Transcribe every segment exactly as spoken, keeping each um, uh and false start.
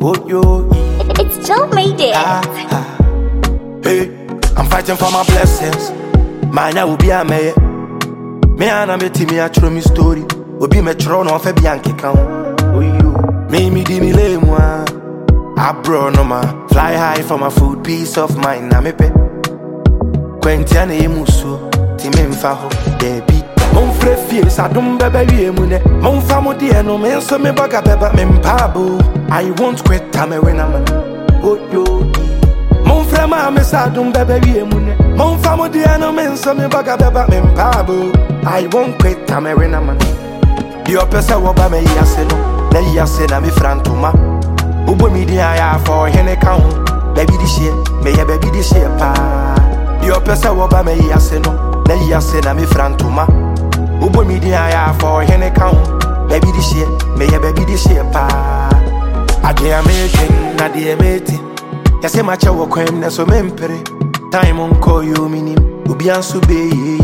Oh, yo. It's Joe Mayday. Ah, ah. Hey, I'm fighting for my blessings. Mine will be a mayor. Me and I'm a team, I throw me story. Will be my throne of a Bianchi count. Oh, you. Me, me, di me, lay moi. I bro, no ma. Fly high for my food, peace of mind. I'm a pet. Quentiane Musu, Timim Faho, Debbie. Mon frère fierce, I don't baby mune. Mon famo dear no man, so me baga beba mempabu. I won't quit time when I'm oh yo. Mon frère ma me sa don't baby mune. Mon famo dear no man, so me baga beba mempabu. I won't quit time when I'm your pesa woba me yaseno, na yasena me frantuma. Ubo me dia for hene count. Baby this year, me ya baby this year pa. Your pesa woba me yaseno, na yasena me frantuma. Ubo me dia for hene count. Baby this year, me ya baby this year pa. I dey making, na dey making. Yase macha wo kwem na so mempere. Time on call you minim, ubi ansu be.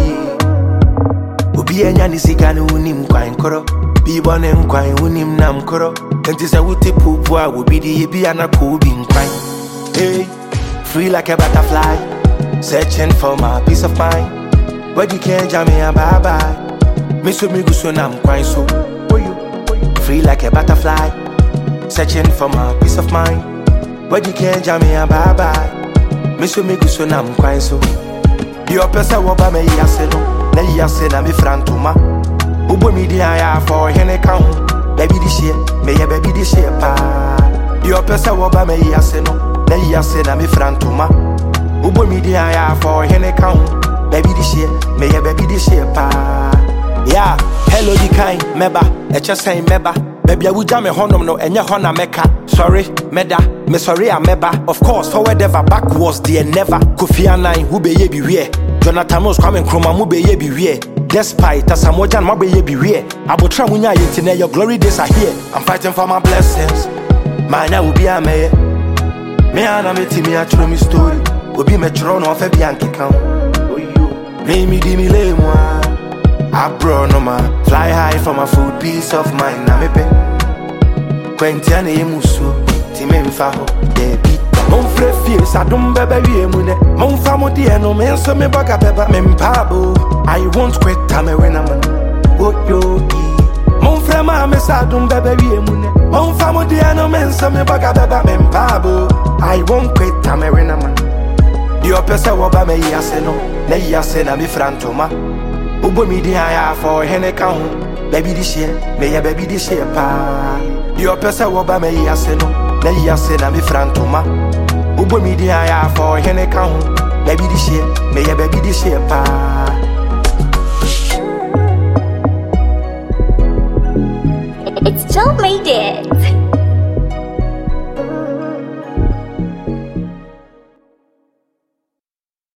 Ubi enya ni sika ni unim kwa nkoro. Bi bone nkwa unim na mkoro. Enti se wuti pupu a wo bi di bi anako bi nkwan. Hey, free like a butterfly, searching for my peace of mind. But you can't jam me a bye bye. Me so me go so nam kwai so. Free like a butterfly, searching for my peace of mind. But you can't jam me a bye bye. Me so me go so nam kwai so. Your pesa woba me yaseno, na yasena me frantuma. Ubo me dia ya for hene count. Baby this year, me ya baby this year pa. Your pesa woba me yaseno, na yasena me frantuma. Ubo me dia ya for hene count. Baby this year, me ya baby this year pa. Yeah, hello the kind, meba, echa say meba. Baby I will jam me honum no enya hona meka. Sorry, meda, me sorry I meba. Of course, forward ever, backwards there never. Kofi Annan, who be ye be where. Jonathan Moss coming chroma mu be ye be where. Despite Asamojan ma be ye be where. Abotra munya yetine, your glory days are here. I'm fighting for my blessings. Mine will be a mayor. Me and I'm a team, I throw me story. Will be me throne of a Bianchi count. Oh you. Me me di me lay moi. I bro no ma. Fly high for my food, peace of mind. I'm a pet. Quentiane Musu, Timim Faho, Debbie. Mon frère fierce, I don't baby mune. Mon famo dear no man, so me baga beba mempabu. I won't quit time when I'm oh yo. Mon frère ma me sa don't baby mune. Mon famo dear no man, so me baga beba mempabu. I won't quit time when I'm your pesa woba me yaseno, na yasena me frantuma. Ubo me dia ya for hene count. Baby this year, me ya baby this year pa. Your pesa woba me yaseno, na yasena me frantuma. Ubo me dia ya for hene count. Baby this year, me ya baby this year pa.